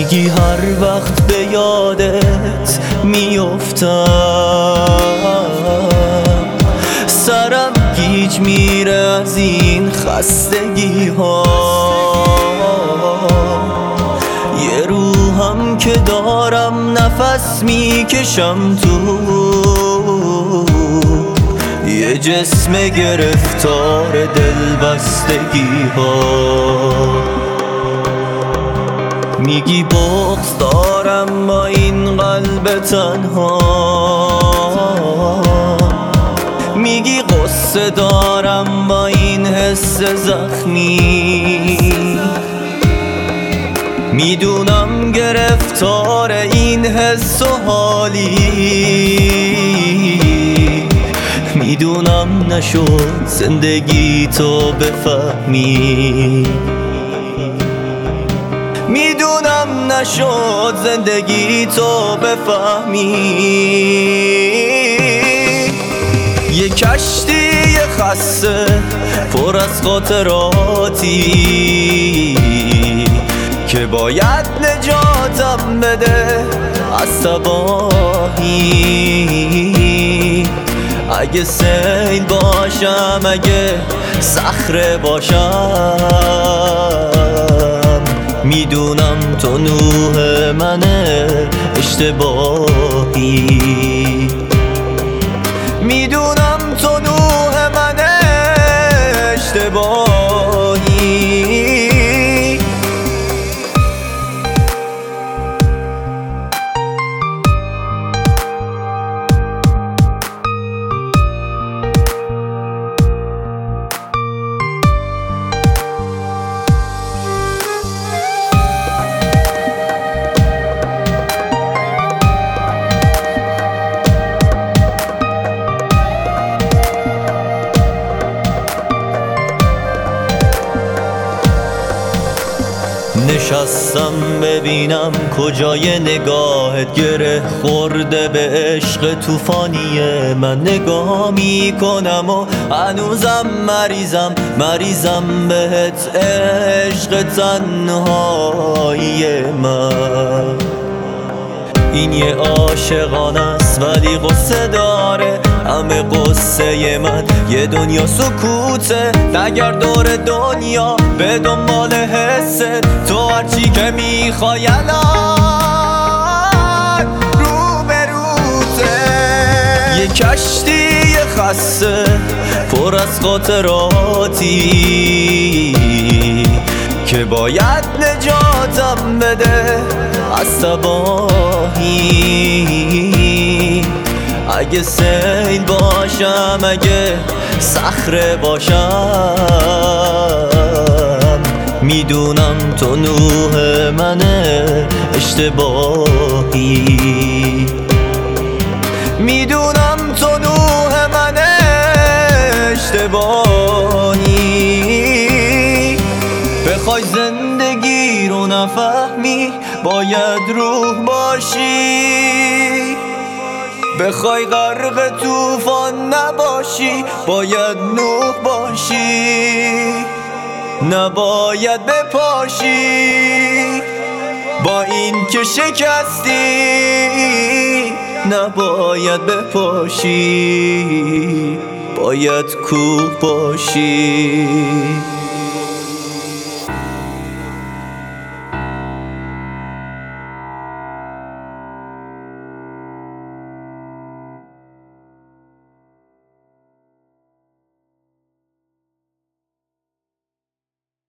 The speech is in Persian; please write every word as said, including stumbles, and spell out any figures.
میگی هر وقت به یادت میافتم سرم گیج میره از این خستگی ها. یه روحم که دارم نفس میکشم تو، یه جسم گرفتار دلبستگی ها. میگی بغض دارم با این قلب تنها، میگی قصه دارم با این حس زخمی. میدونم گرفتار این حس و حالی، میدونم نشد زندگی تو بفهمی، میدونم نشد زندگی تو بفهمی. یه کشتی خسته پر از خاطراتی که باید نجاتم بده از تباهی. اگه سیل باشم، اگه صخره باشم، میدونم تو نوح منه اشتباهی، میدونم تو نوح منه اشتباهی. نشستم ببینم کجای نگاهت گره خورده به عشق توفانی من. نگاه میکنم و هنوزم مریضم مریضم بهت عشق تنهایی من. این یه عاشقانه است ولی قصه داره، همه قصه من یه دنیا سکوته. اگر دور دنیا به دنبال حسه، تو هرچی که میخوای الان رو به روته. یه کشتی خسته پر از خاطراتی که باید نجاتم بده از تباهی. اگه سیل باشم، اگه صخره باشم، میدونم تو نوح منه اشتباهی، میدونم تو نوح منه اشتباهی. بخوای زندگی رو نفهمی باید روح باشی، بخوای غرق طوفان نباشی باید نوح باشی. نباید بپاشی با این که شکستی، نباید بپاشی باید کوه باشی.